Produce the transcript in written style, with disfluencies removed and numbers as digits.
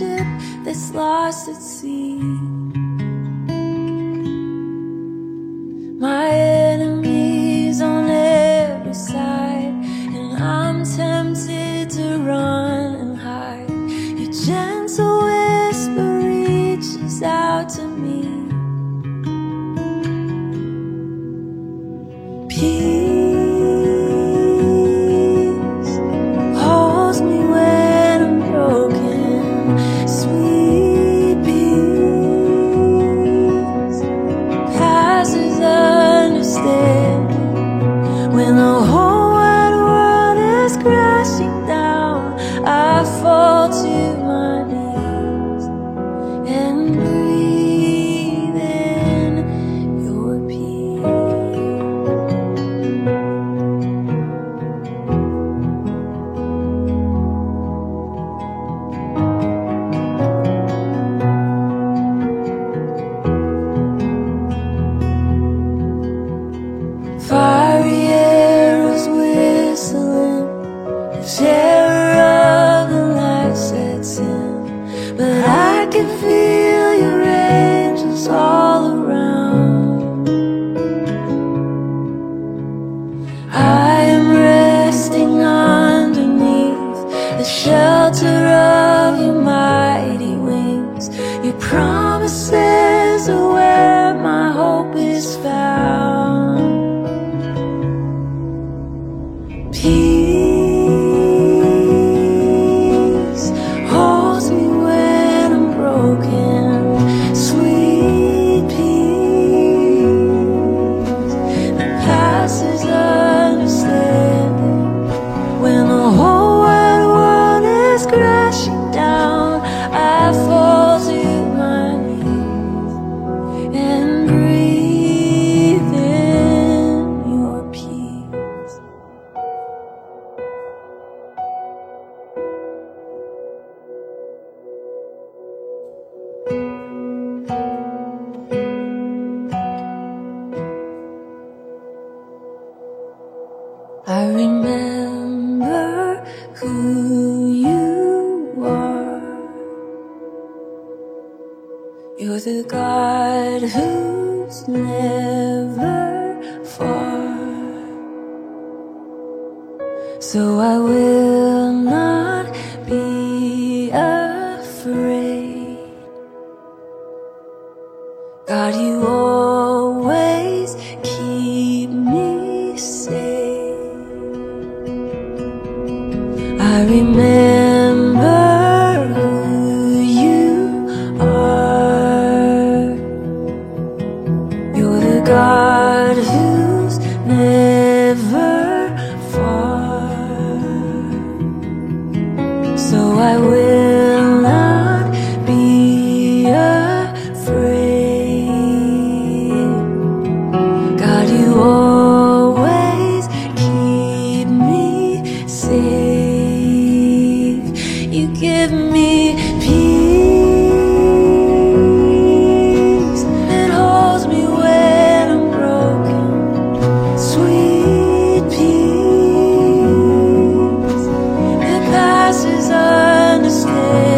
ship that's lost at sea. My enemies on every side, and I'm tempted to run and hide. Your gentle whisper reaches out to me. Peace holds me when I'm broken. Sweet peace passes understanding. When the whole wide world is crashing down, I fall to my knees and breathe in your peace. Fiery arrows whistling, the terror of the night sets in, but I can feel your angels all around. I am resting underneath the shelter of your mighty wings. Your promises are where my hope is found. Peace holds me when I'm broken. Sweet peace that passes understanding. When the whole wide world is crashing down, I fall to my knees and breathe in your peace. I remember who you are. You're the God who's never far. So I will not be afraid. God, you always keep me safe. I remember who you are. You're the God who's never far. So I will not be afraid. God, you always keep me safe. You give me peace that holds me when I'm broken. Sweet peace that passes understanding.